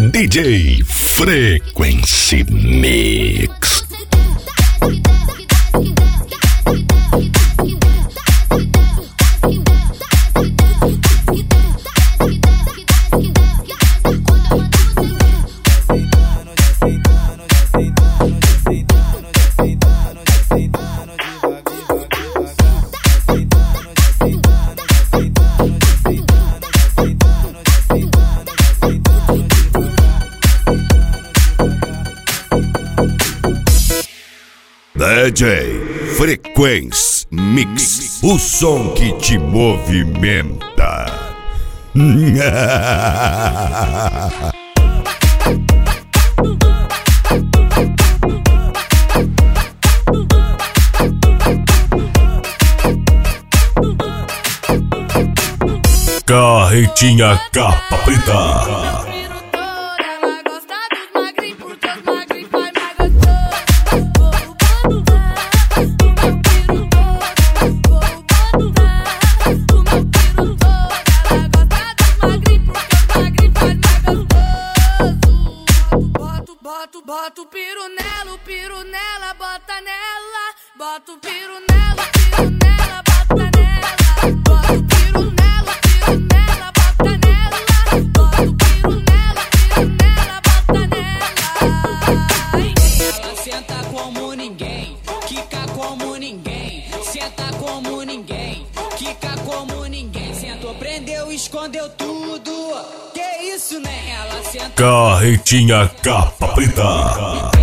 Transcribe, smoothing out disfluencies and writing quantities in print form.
DJ Frequency Mix. DJ Frequency Mix, o som que te movimenta. Carretinha capa preta. Bota o piru nela, bota nela. Bota o piru nela, bota nela. Bota o piru nela, bota nela. Bota o piru nela, bota nela. Ela senta como ninguém, quica como ninguém. Senta como ninguém, quica como ninguém. Sentou, prendeu, escondeu tudo. Que isso, né? Ela senta. Carretinha capa preta.